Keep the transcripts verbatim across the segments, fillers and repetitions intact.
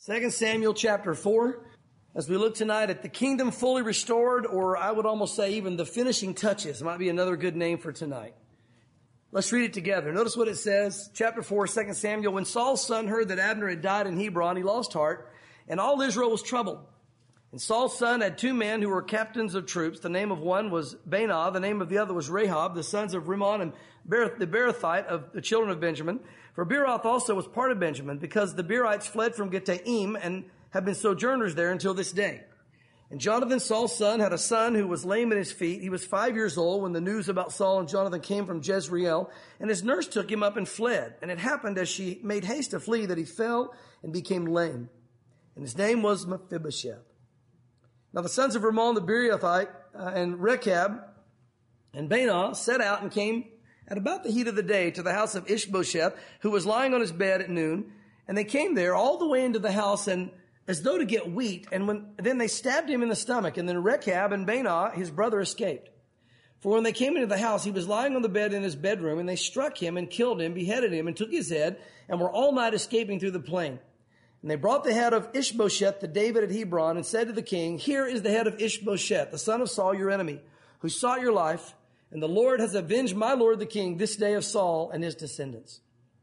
Second Samuel chapter four, as we look tonight at the kingdom fully restored, or I would almost say even the finishing touches might be another good name for tonight. Let's read it together. Notice what it says, chapter four, Second Samuel. When Saul's son heard that Abner had died in Hebron, he lost heart, and all Israel was troubled. And Saul's son had two men who were captains of troops. The name of one was Baanah, the name of the other was Rahab, the sons of Rimmon and Bereth, the Berethite of the children of Benjamin. For Beeroth also was part of Benjamin, because the Beerites fled from Gittaim and have been sojourners there until this day. And Jonathan, Saul's son, had a son who was lame in his feet. He was five years old when the news about Saul and Jonathan came from Jezreel, and his nurse took him up and fled. And it happened as she made haste to flee that he fell and became lame. And his name was Mephibosheth. Now the sons of Rimmon the Beerothite uh, and Rechab and Baanah set out and came at about the heat of the day to the house of Ishbosheth, who was lying on his bed at noon. And they came there all the way into the house, and as though to get wheat, and when then they stabbed him in the stomach. And then Rechab and Baanah, his brother, escaped. For when they came into the house, he was lying on the bed in his bedroom, and they struck him and killed him, beheaded him, and took his head, and were all night escaping through the plain. And they brought the head of Ishbosheth to David at Hebron, and said to the king, "Here is the head of Ishbosheth, the son of Saul, your enemy, who sought your life, and the Lord has avenged my lord the king this day of Saul and his descendants."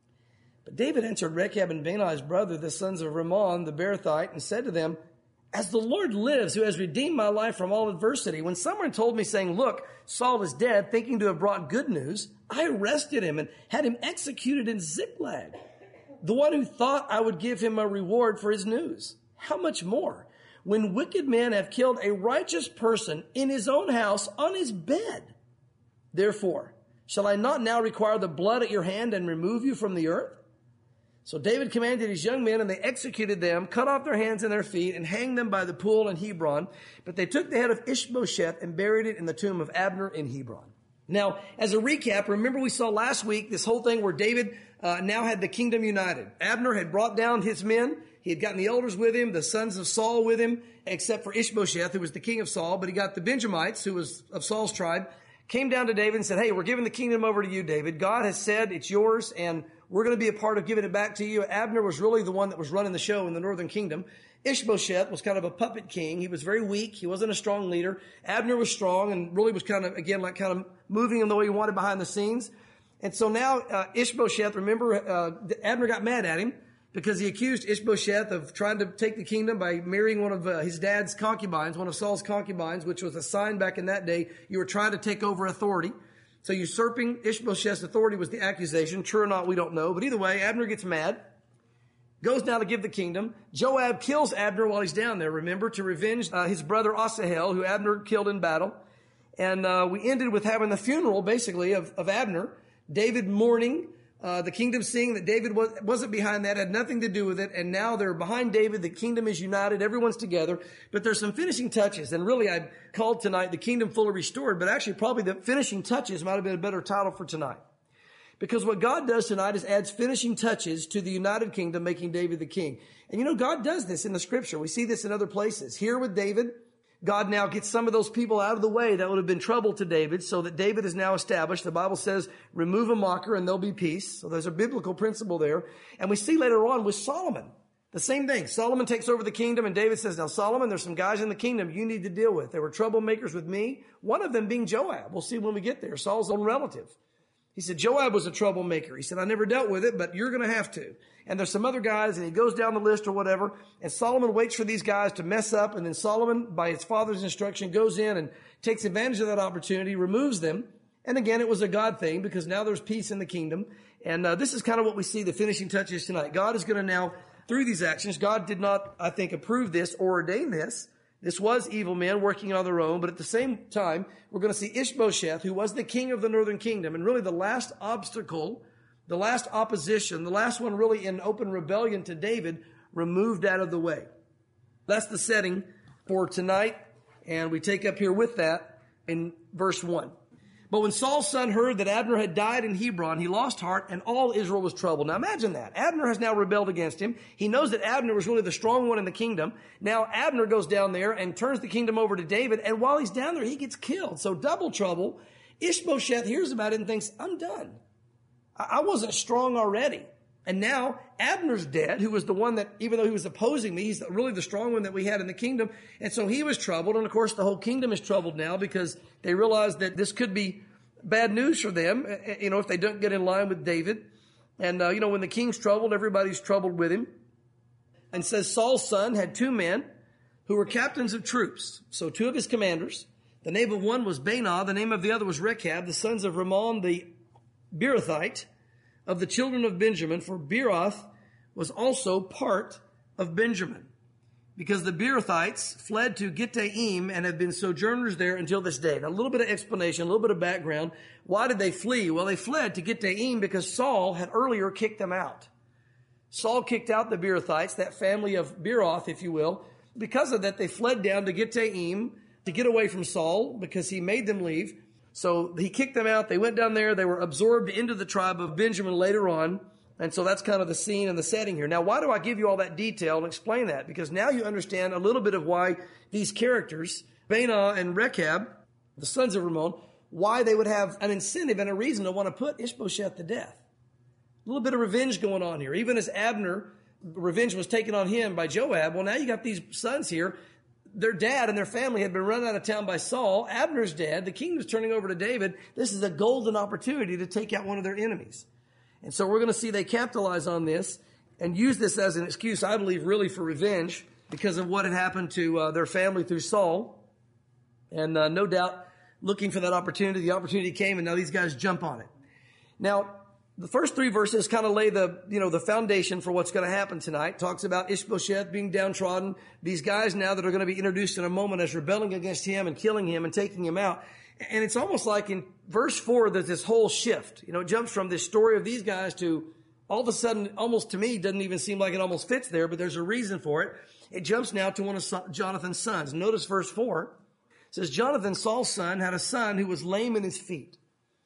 But David answered Rechab and Baanah, his brother, the sons of Rimmon the Beerothite, and said to them, "As the Lord lives, who has redeemed my life from all adversity, when someone told me, saying, 'Look, Saul is dead,' thinking to have brought good news, I arrested him and had him executed in Ziklag, the one who thought I would give him a reward for his news. How much more, when wicked men have killed a righteous person in his own house on his bed? Therefore, shall I not now require the blood at your hand and remove you from the earth?" So David commanded his young men, and they executed them, cut off their hands and their feet, and hanged them by the pool in Hebron. But they took the head of Ishbosheth and buried it in the tomb of Abner in Hebron. Now, as a recap, remember we saw last week this whole thing where David uh, now had the kingdom united. Abner had brought down his men. He had gotten the elders with him, the sons of Saul with him, except for Ishbosheth, who was the king of Saul. But he got the Benjamites, who was of Saul's tribe, came down to David and said, "Hey, we're giving the kingdom over to you, David. God has said it's yours, and we're going to be a part of giving it back to you." Abner was really the one that was running the show in the northern kingdom. Ishbosheth was kind of a puppet king. He was very weak. He wasn't a strong leader. Abner was strong and really was kind of, again, like kind of moving him the way he wanted behind the scenes. And so now uh, Ishbosheth, remember, uh, Abner got mad at him because he accused Ishbosheth of trying to take the kingdom by marrying one of uh, his dad's concubines, one of Saul's concubines, which was a sign back in that day you were trying to take over authority. So usurping Ishbosheth's authority was the accusation. True or not, we don't know. But either way, Abner gets mad, goes down to give the kingdom. Joab kills Abner while he's down there, remember, to revenge uh, his brother Asahel, who Abner killed in battle. And uh, we ended with having the funeral, basically, of, of Abner. David mourning, uh, the kingdom seeing that David was, wasn't behind that, had nothing to do with it. And now they're behind David. The kingdom is united. Everyone's together. But there's some finishing touches. And really, I called tonight the kingdom fully restored. But actually, probably the finishing touches might have been a better title for tonight. Because what God does tonight is adds finishing touches to the united kingdom, making David the king. And you know, God does this in the scripture. We see this in other places. Here with David, God now gets some of those people out of the way that would have been trouble to David, so that David is now established. The Bible says, remove a mocker and there'll be peace. So there's a biblical principle there. And we see later on with Solomon, the same thing. Solomon takes over the kingdom, and David says, "Now Solomon, there's some guys in the kingdom you need to deal with. They were troublemakers with me." One of them being Joab. We'll see when we get there. Saul's own relative. He said, Joab was a troublemaker. He said, "I never dealt with it, but you're going to have to." And there's some other guys, and he goes down the list or whatever. And Solomon waits for these guys to mess up. And then Solomon, by his father's instruction, goes in and takes advantage of that opportunity, removes them. And again, it was a God thing, because now there's peace in the kingdom. And uh, this is kind of what we see, the finishing touches tonight. God is going to now, through these actions, God did not, I think, approve this or ordain this. This was evil men working on their own, but at the same time, we're going to see Ishbosheth, who was the king of the northern kingdom, and really the last obstacle, the last opposition, the last one really in open rebellion to David, removed out of the way. That's the setting for tonight, and we take up here with that in verse one. But when Saul's son heard that Abner had died in Hebron, he lost heart, and all Israel was troubled. Now imagine that. Abner has now rebelled against him. He knows that Abner was really the strong one in the kingdom. Now Abner goes down there and turns the kingdom over to David, and while he's down there, he gets killed. So double trouble. Ishbosheth hears about it and thinks, "I'm done. I wasn't strong already. And now Abner's dead, who was the one that, even though he was opposing me, he's really the strong one that we had in the kingdom. And so he was troubled. And of course, the whole kingdom is troubled now because they realize that this could be bad news for them, you know, if they don't get in line with David. And, uh, you know, when the king's troubled, everybody's troubled with him. And it says Saul's son had two men who were captains of troops. So two of his commanders. The name of one was Baanah. The name of the other was Rechab, the sons of Rimmon the Beerothite, of the children of Benjamin, for Beeroth was also part of Benjamin, because the Beerothites fled to Gittaim and have been sojourners there until this day. Now, a little bit of explanation, a little bit of background. Why did they flee? Well, they fled to Gittaim because Saul had earlier kicked them out. Saul kicked out the Beerothites, that family of Beeroth, if you will. Because of that, they fled down to Gittaim to get away from Saul because he made them leave. So he kicked them out. They went down there. They were absorbed into the tribe of Benjamin later on. And so that's kind of the scene and the setting here. Now, why do I give you all that detail and explain that? Because now you understand a little bit of why these characters, Baanah and Rechab, the sons of Rimmon, why they would have an incentive and a reason to want to put Ishbosheth to death. A little bit of revenge going on here. Even as Abner, revenge was taken on him by Joab. Well, now you got these sons here. Their dad and their family had been run out of town by Saul. Abner's dead. The kingdom's turning over to David. This is a golden opportunity to take out one of their enemies. And so we're going to see they capitalize on this and use this as an excuse, I believe, really for revenge because of what had happened to uh, their family through Saul. And uh, no doubt looking for that opportunity. The opportunity came, and now these guys jump on it. Now, the first three verses kind of lay the, you know, the foundation for what's going to happen tonight. Talks about Ishbosheth being downtrodden. These guys now that are going to be introduced in a moment as rebelling against him and killing him and taking him out. And it's almost like in verse four, there's this whole shift. You know, it jumps from this story of these guys to all of a sudden, almost to me, doesn't even seem like it almost fits there, but there's a reason for it. It jumps now to one of Jonathan's sons. Notice verse four. It says, Jonathan, Saul's son, had a son who was lame in his feet.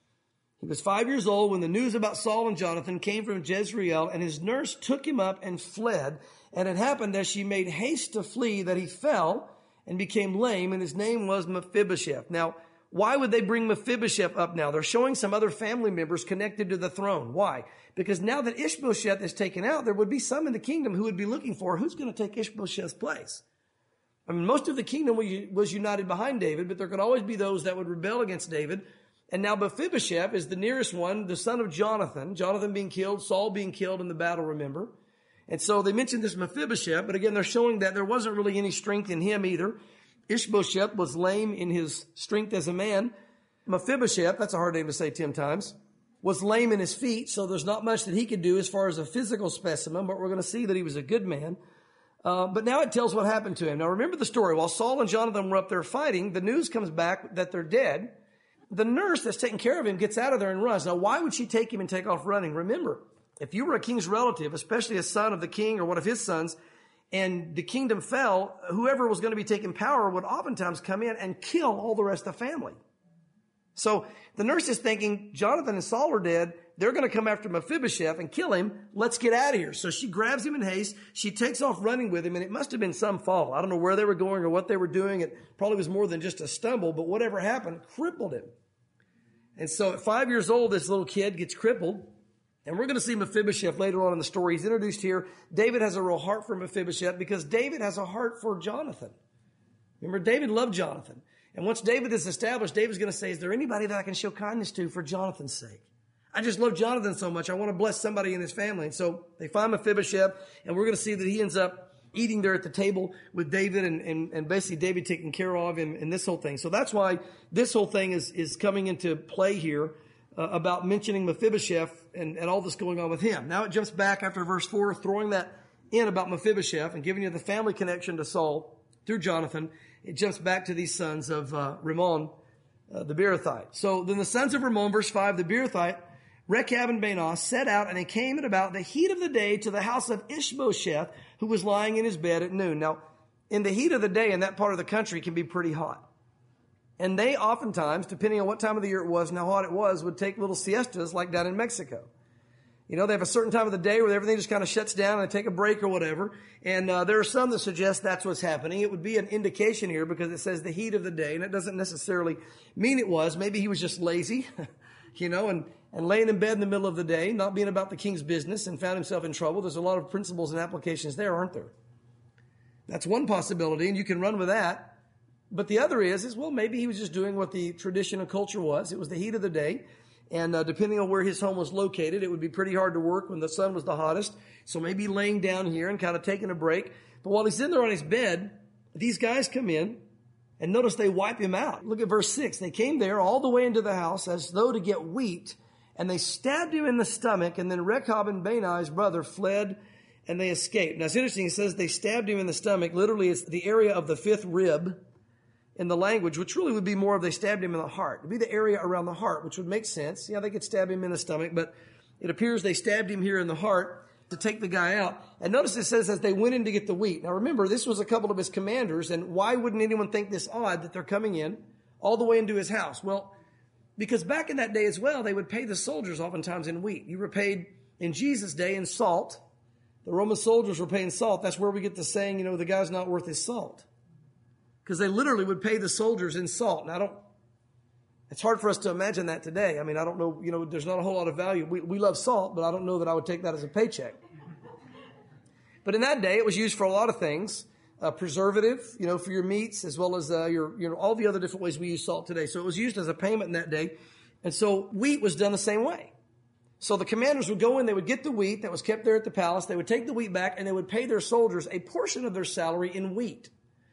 He was five years old when the news about Saul and Jonathan came from Jezreel, and his nurse took him up and fled. And it happened as she made haste to flee that he fell and became lame, and his name was Mephibosheth. Now, why would they bring Mephibosheth up now? They're showing some other family members connected to the throne. Why? Because now that Ishbosheth is taken out, there would be some in the kingdom who would be looking for who's going to take Ishbosheth's place. I mean, most of the kingdom was united behind David, but there could always be those that would rebel against David. And now Mephibosheth is the nearest one, the son of Jonathan. Jonathan being killed, Saul being killed in the battle, remember? And so they mentioned this Mephibosheth, but again, they're showing that there wasn't really any strength in him either. Ishbosheth was lame in his strength as a man. Mephibosheth, that's a hard name to say ten times, was lame in his feet, so there's not much that he could do as far as a physical specimen, but we're going to see that he was a good man. Uh, but now it tells what happened to him. Now remember the story. While Saul and Jonathan were up there fighting, the news comes back that they're dead. The nurse that's taking care of him gets out of there and runs. Now, why would she take him and take off running? Remember, if you were a king's relative, especially a son of the king or one of his sons, and the kingdom fell, whoever was going to be taking power would oftentimes come in and kill all the rest of the family. So the nurse is thinking, Jonathan and Saul are dead. They're going to come after Mephibosheth and kill him. Let's get out of here. So she grabs him in haste. She takes off running with him, and it must have been some fall. I don't know where they were going or what they were doing. It probably was more than just a stumble, but whatever happened crippled him. And so at five years old, this little kid gets crippled. And we're going to see Mephibosheth later on in the story. He's introduced here. David has a real heart for Mephibosheth because David has a heart for Jonathan. Remember, David loved Jonathan. And once David is established, David's going to say, is there anybody that I can show kindness to for Jonathan's sake? I just love Jonathan so much. I want to bless somebody in his family. And so they find Mephibosheth, and we're going to see that he ends up eating there at the table with David and, and, and basically David taking care of him and this whole thing. So that's why this whole thing is, is coming into play here uh, about mentioning Mephibosheth and, and all this going on with him. Now it jumps back after verse four, throwing that in about Mephibosheth and giving you the family connection to Saul through Jonathan. It jumps back to these sons of uh, Rimmon, uh, the Beerothite. So then the sons of Rimmon, verse five, the Beerothite, Rechab and Baanah set out, and they came at about the heat of the day to the house of Ishbosheth, who was lying in his bed at noon. Now, in the heat of the day in that part of the country can be pretty hot. And they oftentimes, depending on what time of the year it was and how hot it was, would take little siestas like down in Mexico. You know, they have a certain time of the day where everything just kind of shuts down and they take a break or whatever. And uh, there are some that suggest that's what's happening. It would be an indication here because it says the heat of the day, and it doesn't necessarily mean it was. Maybe he was just lazy, you know, and and laying in bed in the middle of the day, not being about the king's business, and found himself in trouble. There's a lot of principles and applications there, aren't there? That's one possibility, and you can run with that. But the other is, is well, maybe he was just doing what the tradition and culture was. It was the heat of the day, and uh, depending on where his home was located, it would be pretty hard to work when the sun was the hottest. So maybe laying down here and kind of taking a break. But while he's in there on his bed, these guys come in, and notice they wipe him out. Look at verse six. They came there all the way into the house as though to get wheat, and they stabbed him in the stomach, and then Rechab and Baanai, his brother, fled, and they escaped. Now, it's interesting. It says they stabbed him in the stomach. Literally, it's the area of the fifth rib in the language, which really would be more of they stabbed him in the heart. It would be the area around the heart, which would make sense. Yeah, they could stab him in the stomach, but it appears they stabbed him here in the heart to take the guy out. And notice it says as they went in to get the wheat. Now remember, this was a couple of his commanders, and why wouldn't anyone think this odd that they're coming in all the way into his house? Well, because back in that day as well, they would pay the soldiers oftentimes in wheat. You were paid in Jesus' day in salt. The Roman soldiers were paying salt. That's where we get the saying, you know, the guy's not worth his salt. Because they literally would pay the soldiers in salt. Now, I don't, it's hard for us to imagine that today. I mean, I don't know, you know, there's not a whole lot of value. We, we love salt, but I don't know that I would take that as a paycheck. But in that day, it was used for a lot of things. Uh, preservative, you know, for your meats, as well as uh, your, you know, all the other different ways we use salt today. So it was used as a payment in that day. And so wheat was done the same way. So the commanders would go in, they would get the wheat that was kept there at the palace. They would take the wheat back, and they would pay their soldiers a portion of their salary in wheat.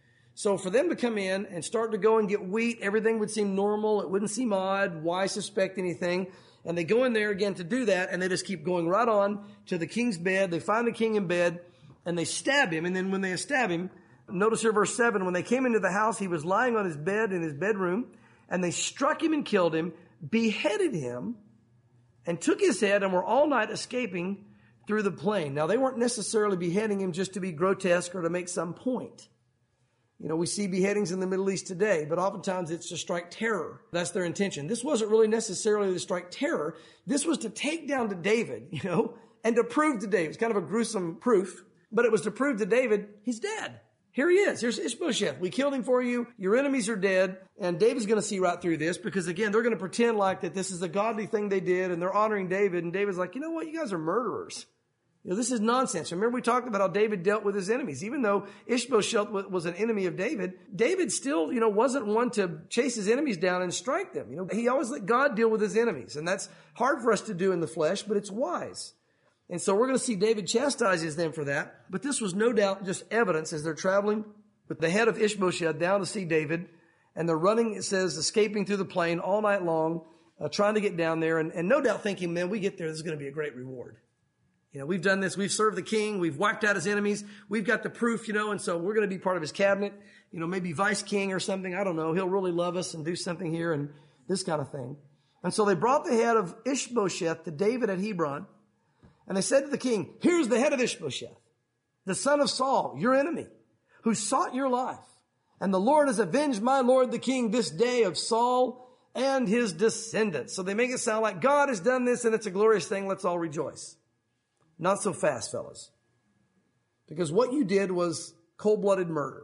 So for them to come in and start to go and get wheat, everything would seem normal. It wouldn't seem odd. Why suspect anything? And they go in there again to do that, and they just keep going right on to the king's bed. They find the king in bed, and they stab him. And then when they stab him, notice here verse seven, when they came into the house, he was lying on his bed in his bedroom, and they struck him and killed him, beheaded him, and took his head, and were all night escaping through the plain. Now, they weren't necessarily beheading him just to be grotesque or to make some point. You know, we see beheadings in the Middle East today, but oftentimes it's to strike terror. That's their intention. This wasn't really necessarily to strike terror. This was to take down to David, you know, and to prove to David. It's kind of a gruesome proof, but it was to prove to David, he's dead. Here he is. Here's Ishbosheth. We killed him for you. Your enemies are dead. And David's going to see right through this because, again, they're going to pretend like that this is a godly thing they did, and they're honoring David. And David's like, you know what? You guys are murderers. You know, this is nonsense. Remember we talked about how David dealt with his enemies. Even though Ishbosheth was an enemy of David, David still, you know, wasn't one to chase his enemies down and strike them. You know, he always let God deal with his enemies. And that's hard for us to do in the flesh, but it's wise. And so we're going to see David chastises them for that. But this was no doubt just evidence as they're traveling with the head of Ishbosheth down to see David. And they're running, it says, escaping through the plain all night long, uh, trying to get down there. And, and no doubt thinking, man, we get there, this is going to be a great reward. You know, we've done this. We've served the king. We've wiped out his enemies. We've got the proof, you know, and so we're going to be part of his cabinet, you know, maybe vice king or something. I don't know. He'll really love us and do something here and this kind of thing. And so they brought the head of Ishbosheth to David at Hebron. And they said to the king, here's the head of Ishbosheth, the son of Saul, your enemy, who sought your life. And the Lord has avenged my lord the king this day of Saul and his descendants. So they make it sound like God has done this and it's a glorious thing. Let's all rejoice. Not so fast, fellas. Because what you did was cold-blooded murder.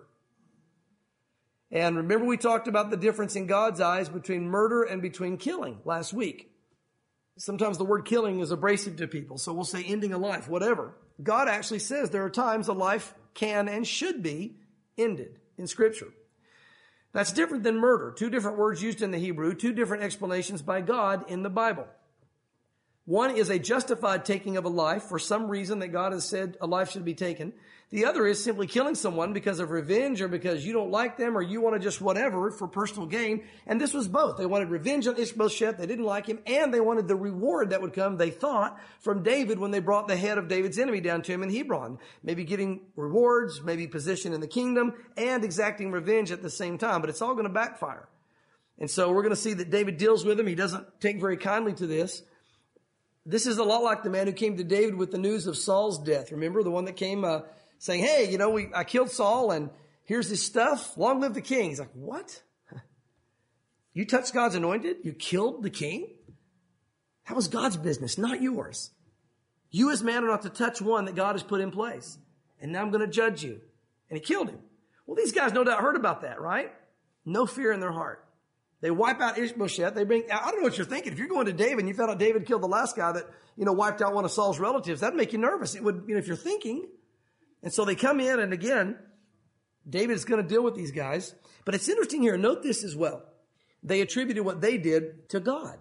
And remember we talked about the difference in God's eyes between murder and between killing last week. Sometimes the word killing is abrasive to people, so we'll say ending a life, whatever. God actually says there are times a life can and should be ended in Scripture. That's different than murder. Two different words used in the Hebrew, two different explanations by God in the Bible. One is a justified taking of a life for some reason that God has said a life should be taken. The other is simply killing someone because of revenge or because you don't like them or you want to just whatever for personal gain. And this was both. They wanted revenge on Ishbosheth. They didn't like him. And they wanted the reward that would come, they thought, from David when they brought the head of David's enemy down to him in Hebron. Maybe getting rewards, maybe position in the kingdom, and exacting revenge at the same time. But it's all going to backfire. And so we're going to see that David deals with him. He doesn't take very kindly to this. This is a lot like the man who came to David with the news of Saul's death. Remember the one that came uh, saying, hey, you know, we I killed Saul and here's his stuff. Long live the king. He's like, what? You touched God's anointed? You killed the king? That was God's business, not yours. You as man are not to touch one that God has put in place. And now I'm going to judge you. And he killed him. Well, these guys no doubt heard about that, right? No fear in their heart. They wipe out Ishbosheth. They bring, I don't know what you're thinking. If you're going to David and you found out David killed the last guy that, you know, wiped out one of Saul's relatives, that'd make you nervous. It would, you know, if you're thinking. And so they come in, and again, David is going to deal with these guys. But it's interesting here. Note this as well. They attributed what they did to God,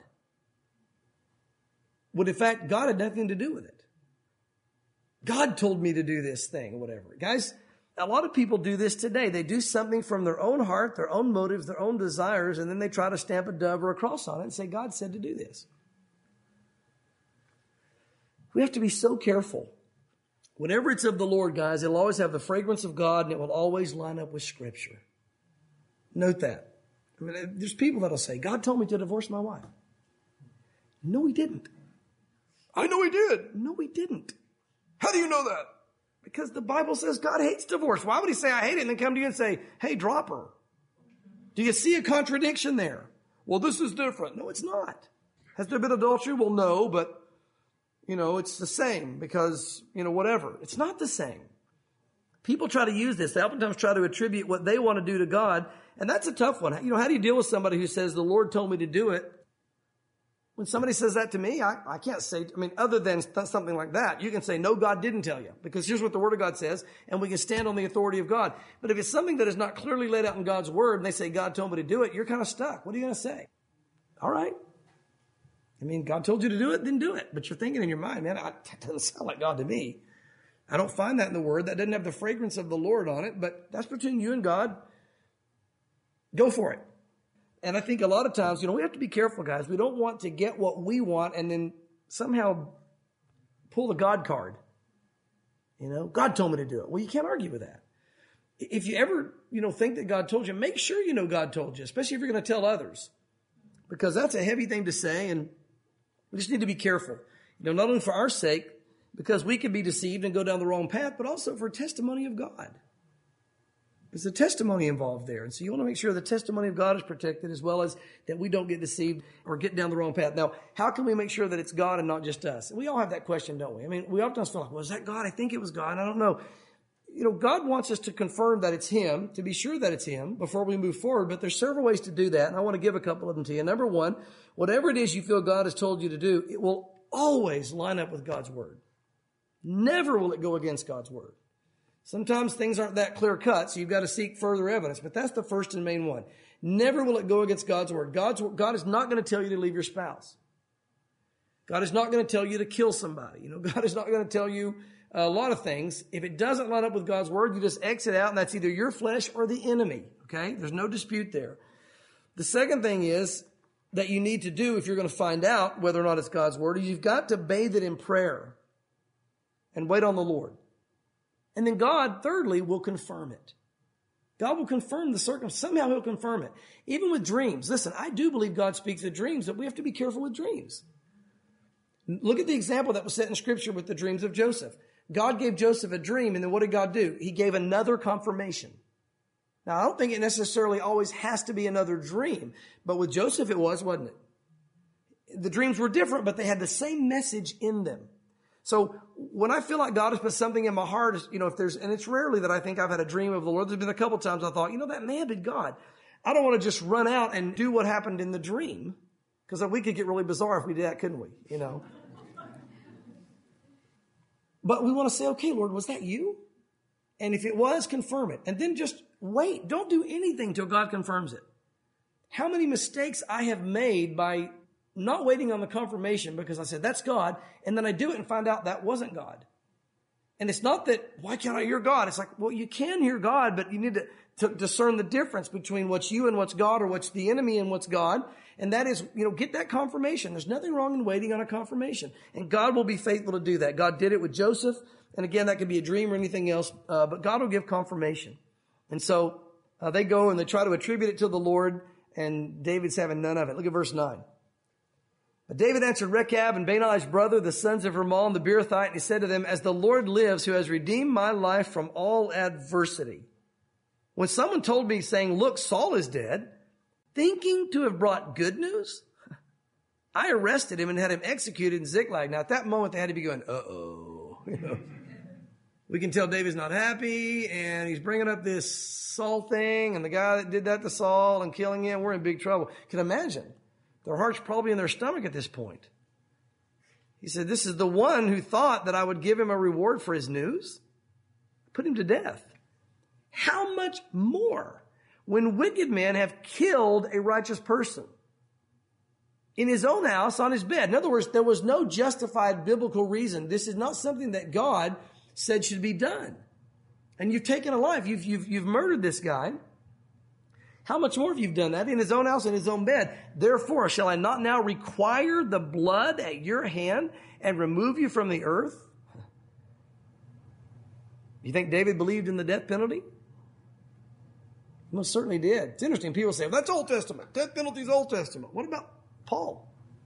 when in fact, God had nothing to do with it. God told me to do this thing or whatever. Guys, a lot of people do this today. They do something from their own heart, their own motives, their own desires, and then they try to stamp a dove or a cross on it and say, God said to do this. We have to be so careful. Whenever it's of the Lord, guys, it'll always have the fragrance of God, and it will always line up with Scripture. Note that. I mean, there's people that'll say, God told me to divorce my wife. No, he didn't. I know he did. No, he didn't. How do you know that? Because the Bible says God hates divorce. Why would he say I hate it and then come to you and say, hey, drop her? Do you see a contradiction there? Well, this is different. No, it's not. Has there been adultery? Well, no, but, you know, it's the same because, you know, whatever. It's not the same. People try to use this. They oftentimes try to attribute what they want to do to God, and that's a tough one. You know, how do you deal with somebody who says, the Lord told me to do it? When somebody says that to me, I, I can't say, I mean, other than th- something like that, you can say, no, God didn't tell you, because here's what the Word of God says, and we can stand on the authority of God. But if it's something that is not clearly laid out in God's Word, and they say, God told me to do it, you're kind of stuck. What are you going to say? All right. I mean, God told you to do it, then do it. But you're thinking in your mind, man, I, that doesn't sound like God to me. I don't find that in the Word. That doesn't have the fragrance of the Lord on it, but that's between you and God. Go for it. And I think a lot of times, you know, we have to be careful, guys. We don't want to get what we want and then somehow pull the God card. You know, God told me to do it. Well, you can't argue with that. If you ever, you know, think that God told you, make sure you know God told you, especially if you're going to tell others, because that's a heavy thing to say, and we just need to be careful. You know, not only for our sake, because we could be deceived and go down the wrong path, but also for testimony of God. There's a testimony involved there. And so you want to make sure the testimony of God is protected, as well as that we don't get deceived or get down the wrong path. Now, how can we make sure that it's God and not just us? And we all have that question, don't we? I mean, we often feel like, well, is that God? I think it was God. I don't know. You know, God wants us to confirm that it's Him, to be sure that it's Him before we move forward. But there's several ways to do that, and I want to give a couple of them to you. Number one, whatever it is you feel God has told you to do, it will always line up with God's Word. Never will it go against God's Word. Sometimes things aren't that clear cut, so you've got to seek further evidence. But that's the first and main one. Never will it go against God's Word. God's, God is not going to tell you to leave your spouse. God is not going to tell you to kill somebody. You know, God is not going to tell you a lot of things. If it doesn't line up with God's Word, you just exit out, and that's either your flesh or the enemy. Okay? There's no dispute there. The second thing is that you need to do if you're going to find out whether or not it's God's Word, is you've got to bathe it in prayer and wait on the Lord. And then God, thirdly, will confirm it. God will confirm the circumstance. Somehow He'll confirm it. Even with dreams. Listen, I do believe God speaks in dreams, but we have to be careful with dreams. Look at the example that was set in Scripture with the dreams of Joseph. God gave Joseph a dream, and then what did God do? He gave another confirmation. Now, I don't think it necessarily always has to be another dream, but with Joseph it was, wasn't it? The dreams were different, but they had the same message in them. So when I feel like God has put something in my heart, you know, if there's, and it's rarely that I think I've had a dream of the Lord. There's been a couple times I thought, you know, that may have been God. I don't want to just run out and do what happened in the dream, because we could get really bizarre if we did that, couldn't we? You know. But we want to say, okay, Lord, was that you? And if it was, confirm it. And then just wait. Don't do anything till God confirms it. How many mistakes I have made by not waiting on the confirmation, because I said, that's God, and then I do it and find out that wasn't God. And it's not that, why can't I hear God? It's like, well, you can hear God, but you need to, to discern the difference between what's you and what's God, or what's the enemy and what's God. And that is, you know, get that confirmation. There's nothing wrong in waiting on a confirmation. And God will be faithful to do that. God did it with Joseph. And again, that could be a dream or anything else, uh, but God will give confirmation. And so uh, they go and they try to attribute it to the Lord, and David's having none of it. Look at verse nine. But David answered Rechab and Baanah his brother, the sons of Hermon, the Beerothite, and he said to them, as the Lord lives, who has redeemed my life from all adversity. When someone told me, saying, look, Saul is dead, thinking to have brought good news, I arrested him and had him executed in Ziklag. Now, at that moment, they had to be going, uh-oh. You know, We can tell David's not happy, and he's bringing up this Saul thing, and the guy that did that to Saul and killing him, we're in big trouble. Can imagine. Their heart's probably in their stomach at this point. He said, this is the one who thought that I would give him a reward for his news. Put him to death. How much more when wicked men have killed a righteous person in his own house on his bed? In other words, there was no justified biblical reason. This is not something that God said should be done. And you've taken a life. You've, you've, you've murdered this guy. How much more have you done that in his own house, in his own bed? Therefore, shall I not now require the blood at your hand and remove you from the earth? You think David believed in the death penalty? He most certainly did. It's interesting. People say, well, that's Old Testament. Death penalty is Old Testament. What about Paul?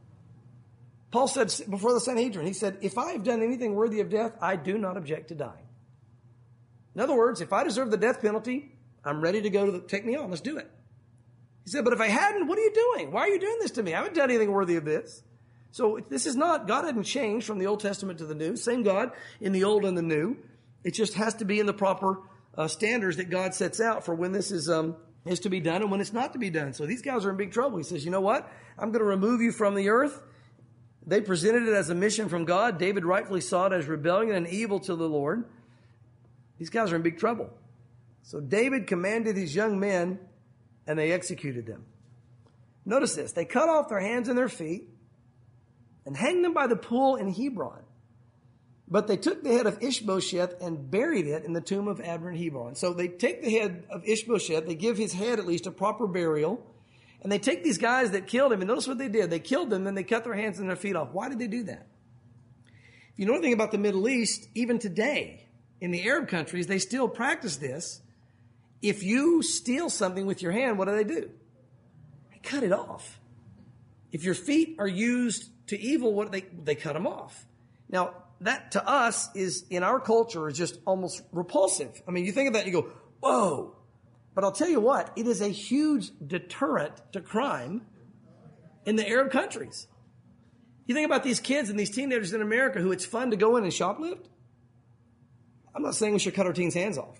Paul said before the Sanhedrin, he said, if I have done anything worthy of death, I do not object to dying. In other words, if I deserve the death penalty, I'm ready to go to the, take me on. Let's do it. He said, but if I hadn't, what are you doing? Why are you doing this to me? I haven't done anything worthy of this. So this is not, God hadn't changed from the Old Testament to the New. Same God in the Old and the New. It just has to be in the proper uh, standards that God sets out for when this is, um, is to be done and when it's not to be done. So these guys are in big trouble. He says, you know what? I'm going to remove you from the earth. They presented it as a mission from God. David rightfully saw it as rebellion and evil to the Lord. These guys are in big trouble. So David commanded his young men, and they executed them. Notice this. They cut off their hands and their feet and hanged them by the pool in Hebron. But they took the head of Ishbosheth and buried it in the tomb of Abner in Hebron. So they take the head of Ishbosheth. They give his head at least a proper burial. And they take these guys that killed him, and notice what they did. They killed them, and they cut their hands and their feet off. Why did they do that? If you know anything about the Middle East, even today, in the Arab countries, they still practice this. If you steal something with your hand, what do they do? They cut it off. If your feet are used to evil, what they they cut them off. Now, that to us is, in our culture, is just almost repulsive. I mean, you think of that and you go, whoa. But I'll tell you what, it is a huge deterrent to crime in the Arab countries. You think about these kids and these teenagers in America who it's fun to go in and shoplift. I'm not saying we should cut our teens' hands off.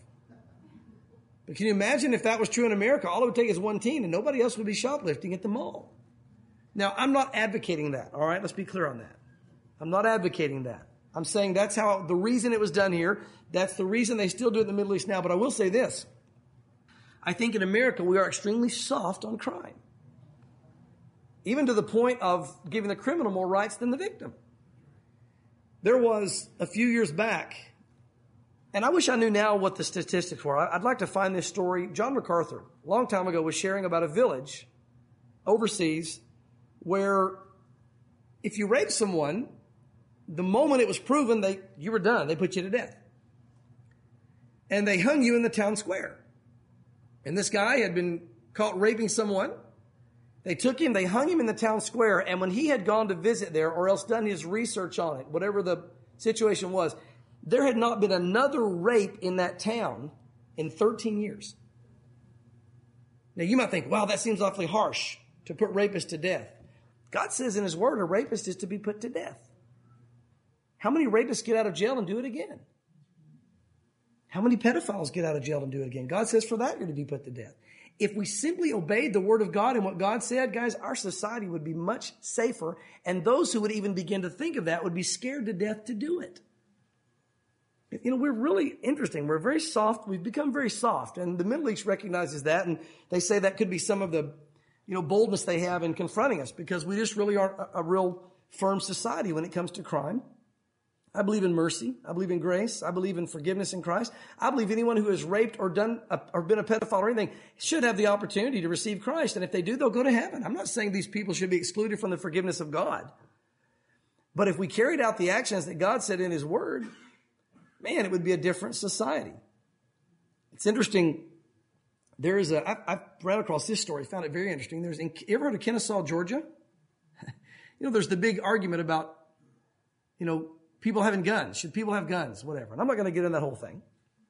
But can you imagine if that was true in America? All it would take is one teen and nobody else would be shoplifting at the mall. Now, I'm not advocating that, all right? Let's be clear on that. I'm not advocating that. I'm saying that's how, the reason it was done here, that's the reason they still do it in the Middle East now. But I will say this. I think in America we are extremely soft on crime. Even to the point of giving the criminal more rights than the victim. There was a few years back, and I wish I knew now what the statistics were. I'd like to find this story. John MacArthur, a long time ago, was sharing about a village overseas where if you raped someone, the moment it was proven, they you were done. They put you to death. And they hung you in the town square. And this guy had been caught raping someone. They took him, they hung him in the town square, and when he had gone to visit there or else done his research on it, whatever the situation was, there had not been another rape in that town in thirteen years. Now you might think, wow, that seems awfully harsh to put rapists to death. God says in his word, a rapist is to be put to death. How many rapists get out of jail and do it again? How many pedophiles get out of jail and do it again? God says for that you're to be put to death. If we simply obeyed the word of God and what God said, guys, our society would be much safer. And those who would even begin to think of that would be scared to death to do it. You know, we're really interesting. We're very soft. We've become very soft. And the Middle East recognizes that. And they say that could be some of the, you know, boldness they have in confronting us because we just really aren't a, a real firm society when it comes to crime. I believe in mercy. I believe in grace. I believe in forgiveness in Christ. I believe anyone who has raped or done a, or been a pedophile or anything should have the opportunity to receive Christ. And if they do, they'll go to heaven. I'm not saying these people should be excluded from the forgiveness of God. But if we carried out the actions that God said in his word, man, it would be a different society. It's interesting. There is a, I, I've ran across this story, found it very interesting. There's, in, you ever heard of Kennesaw, Georgia? You know, there's the big argument about, you know, people having guns. Should people have guns? Whatever. And I'm not going to get in that whole thing.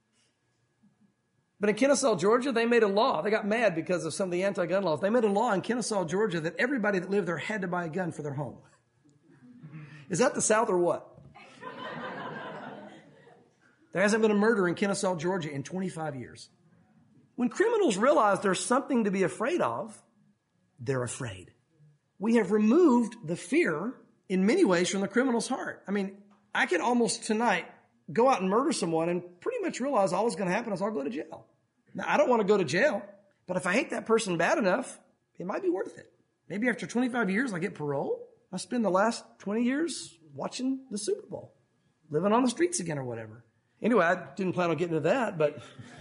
But in Kennesaw, Georgia, they made a law. They got mad because of some of the anti-gun laws. They made a law in Kennesaw, Georgia that everybody that lived there had to buy a gun for their home. Is that the South or what? There hasn't been a murder in Kennesaw, Georgia in twenty-five years. When criminals realize there's something to be afraid of, they're afraid. We have removed the fear in many ways from the criminal's heart. I mean, I could almost tonight go out and murder someone and pretty much realize all that's going to happen is I'll go to jail. Now, I don't want to go to jail, but if I hate that person bad enough, it might be worth it. Maybe after twenty-five years, I get parole. I spend the last twenty years watching the Super Bowl, living on the streets again or whatever. Anyway, I didn't plan on getting into that, but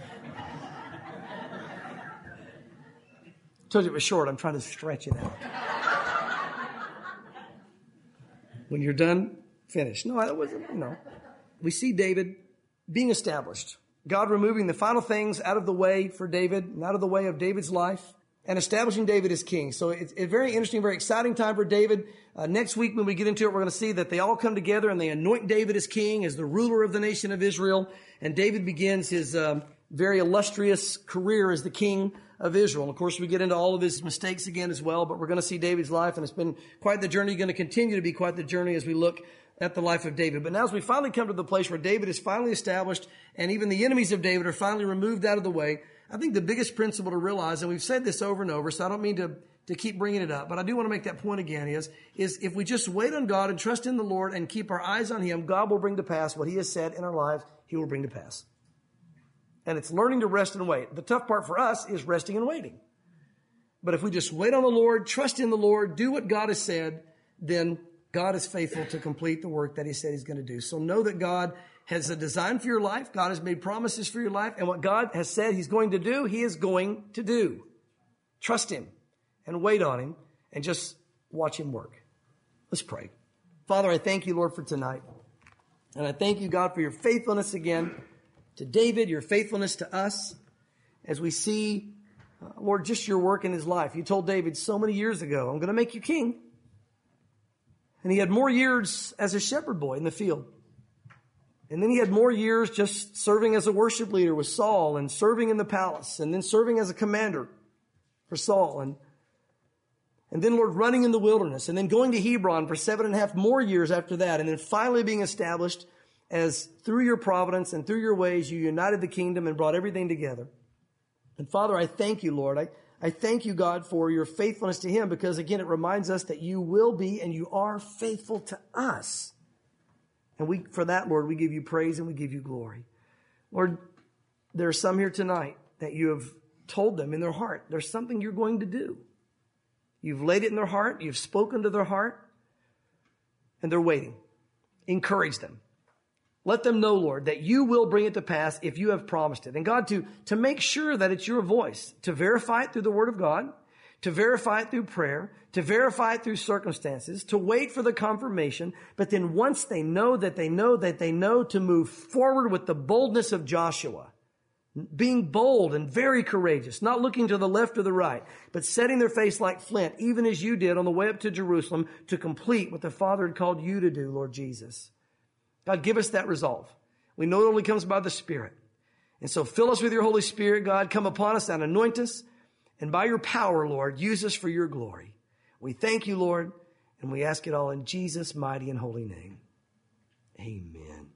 told you it was short. I'm trying to stretch it out. When you're done, finish. No, that wasn't, you know. We see David being established. God removing the final things out of the way for David and out of the way of David's life and establishing David as king. So it's a very interesting, very exciting time for David. Uh, next week when we get into it, we're going to see that they all come together and they anoint David as king, as the ruler of the nation of Israel. And David begins his um, very illustrious career as the king of Israel. And of course, we get into all of his mistakes again as well, but we're going to see David's life, and it's been quite the journey, going to continue to be quite the journey as we look at the life of David. But now as we finally come to the place where David is finally established and even the enemies of David are finally removed out of the way, I think the biggest principle to realize, and we've said this over and over, so I don't mean to, to keep bringing it up, but I do want to make that point again, is, is if we just wait on God and trust in the Lord and keep our eyes on Him, God will bring to pass what He has said in our lives, He will bring to pass. And it's learning to rest and wait. The tough part for us is resting and waiting. But if we just wait on the Lord, trust in the Lord, do what God has said, then God is faithful to complete the work that He said He's going to do. So know that God has a design for your life. God has made promises for your life. And what God has said He's going to do, He is going to do. Trust Him and wait on Him and just watch Him work. Let's pray. Father, I thank you, Lord, for tonight. And I thank you, God, for your faithfulness again to David, your faithfulness to us as we see, uh, Lord, just your work in his life. You told David so many years ago, I'm going to make you king. And he had more years as a shepherd boy in the field. And then he had more years just serving as a worship leader with Saul and serving in the palace and then serving as a commander for Saul. And, and then, Lord, running in the wilderness and then going to Hebron for seven and a half more years after that. And then finally being established as through your providence and through your ways, you united the kingdom and brought everything together. And Father, I thank you, Lord. I, I thank you, God, for your faithfulness to him because, again, it reminds us that you will be and you are faithful to us. And we, for that, Lord, we give you praise and we give you glory. Lord, there are some here tonight that you have told them in their heart, there's something you're going to do. You've laid it in their heart. You've spoken to their heart and they're waiting. Encourage them. Let them know, Lord, that you will bring it to pass if you have promised it. And God, to, to make sure that it's your voice, to verify it through the word of God, to verify it through prayer, to verify it through circumstances, to wait for the confirmation. But then once they know that they know that they know to move forward with the boldness of Joshua, being bold and very courageous, not looking to the left or the right, but setting their face like flint, even as you did on the way up to Jerusalem to complete what the Father had called you to do, Lord Jesus. God, give us that resolve. We know it only comes by the Spirit. And so fill us with your Holy Spirit, God. Come upon us and anoint us. And by your power, Lord, use us for your glory. We thank you, Lord, and we ask it all in Jesus' mighty and holy name. Amen.